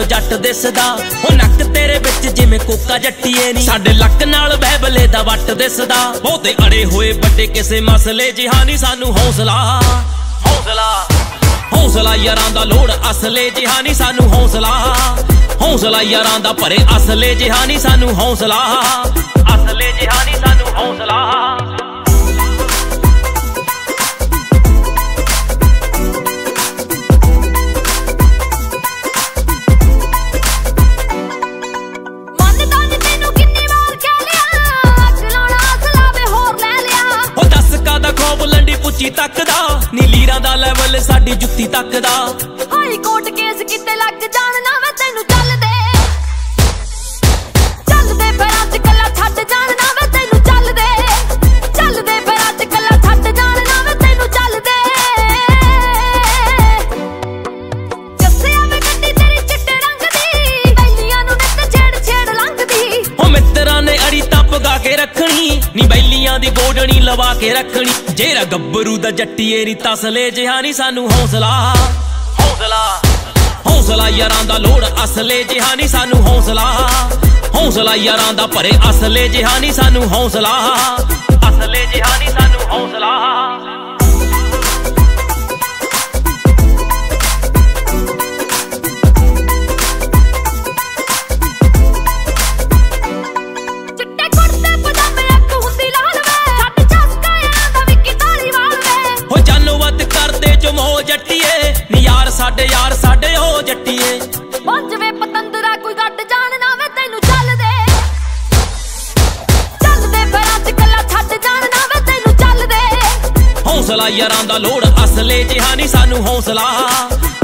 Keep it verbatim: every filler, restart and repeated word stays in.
जट दिसदा हो नक तेरे विच जिवें कोका जट्टीए नी साडे लक नाल बैबले दा वट दिसदा बहुते अड़े होए बड़े किसे मसले जिहानी सानू हौसला हौसला हौसला यारां दा लोड़ असले जिहानी सानू हौसला हौसला यारां दा भरे असले जिहानी सानू हौसला असले जिहानी सानू हौसला ਉੱਚੀ ਤੱਕਦਾ ਨੀ ਲੀਰਾਂ ਦਾ ਲੈਵਲ ਸਾਡੀ ਜੁੱਤੀ ਤੱਕਦਾ ਹਾਈ ਕੋਰਟ ਕੇਸ ਕਿਤੇ ਲੱਗ ਜਾਣ ਨਾ ਵੇ ਤੈਨੂੰ ਚੱਲਦੇ ਚੱਲਦੇ ਫਿਰ ਅੱਜ ਕੱਲਾ ਛੱਡ ਜਾਣ ਨਾ ਵੇ ਤੈਨੂੰ ਚੱਲਦੇ ਚੱਲਦੇ ਫਿਰ ਅੱਜ ਕੱਲਾ ਛੱਡ ਜਾਣ ਨਾ ਵੇ ਤੈਨੂੰ ਚੱਲਦੇ ਜੱਸੇ ਆਵੇ ਗੱਡੀ ਤੇਰੀ ਚਿੱਟੇ ਰੰਗ ਦੀ ਬੈਲੀਆਂ ਨੂੰ ਨਿੱਤ ਛੇੜ ਛੇੜ ਲੰਘਦੀ ਹੋ ਮਿੱਤਰਾਂ ਨੇ ਅੜੀ ਤੱਪ ਗਾ ਕੇ ਰੱਖਣੀ ਨੀ ਬੈਲੀਆਂ ਦੀ ਗੋਡਣੀ ਲਵਾ ਕੇ ਰੱਖਣੀ जेरा गब्बरू दा जट्टीए नी तसले जिहानी सानू हौसला हौसला हौसला यारां दा लोड़ असले जिहानी सानू हौसला हौसला यारां दा भरे असले जिहानी सानू हौसला असले जिहानी सानू हौसला जट्टीए नी यार साडे यार साडे ओ जट्टीए बच वे पतंदरा कोई गड्ड जान ना वे तैनू चलदे चलदे फिर अज कल्ला छड्ड जान ना वे तैनू चलदे हौसला यारां दा लोड़ असले जिहानी सानू हौसला